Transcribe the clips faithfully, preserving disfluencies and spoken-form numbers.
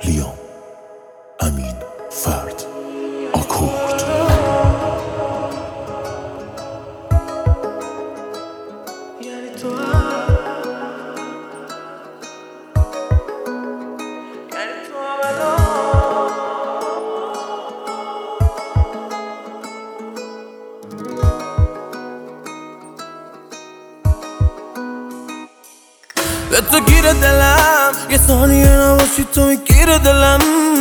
لیام امین فرد آکورد. به تو گیر دلم یه ثانیه نباشی تو میگیر دلم.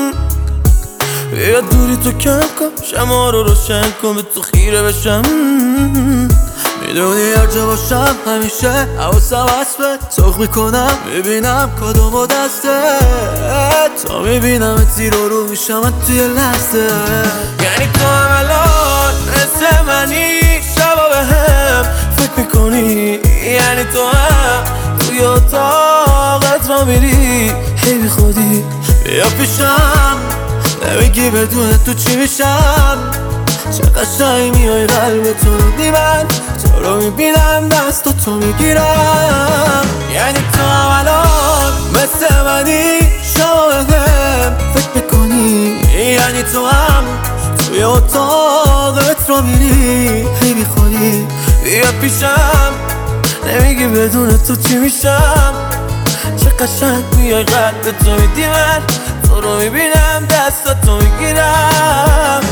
بیا دوری تو کم کن شما رو روشن کن به تو خیره بشم. میدونی هر جا باشم همیشه حواسم هست به سرخ میکنم میبینم کدوم و دسته تا میبینم زیر و رو میشم توی لحظه. یعنی تو هم الان مثل منی شبا به هم فکر میکنی. یعنی تو هم توی اتاقت را میری هی بی خودی بیا پیشم نمیگی بدون تو چی میشم. چه قشنگ میای قلب تو میدی من تو رو میبینم دست تو میگیرم. یعنی تو هم الان مثل منی شما بهم فکر میکنی. یعنی تو هم توی اتاقت را میری هی بی خودی بیا پیشم نمیگی بدون تو چی میشم. چه قشنگ میای قلب تو میدی من تو رو میبینم دست تو میگیرم.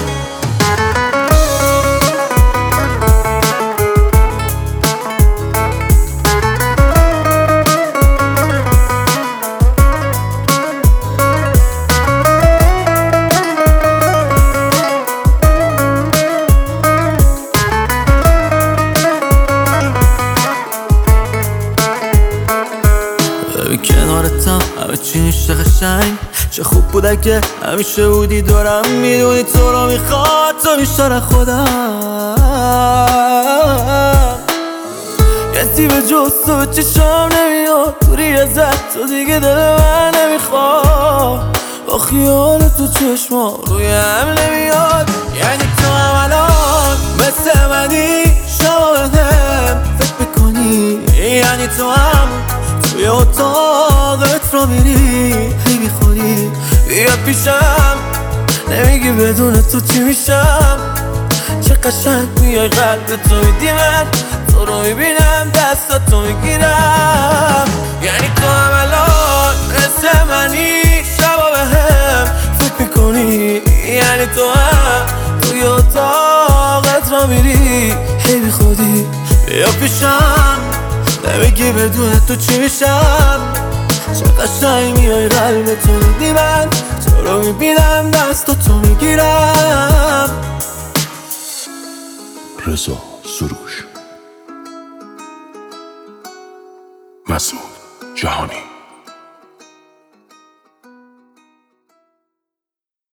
کنارتم همه چی میشه قشنگ. چه خوب بوده که همیشه بودی دورم. میدونی تو رو میخواد تو بیشتر خودم. کسی به جز تو به چشم نمیاد دوری ازت تو دیگه دل من نمیخواد. با خیال تو چشما روی هم نمیاد. یعنی تو هم الان مثل منی شما بهم فکر میکنی. یعنی تو هم توی اتاقت را میری هی بی خودی بیا پیشم نمیگی بدون تو چی میشم. چه قشنگ میای قلب تو میدی من تو رو میبینم دست تو میگیرم. یعنی تو هم الان مثل منی شبا به هم فکر میکنی. یعنی تو هم توی اتاقت را میری هی بی خودی بیا پیشم نمیگی بدون تو چی میشم. چه قشنگ میای قلب تو میدی من تو رو میبینم دست تو میگیرم. رضا سروش، مسعود جهانی.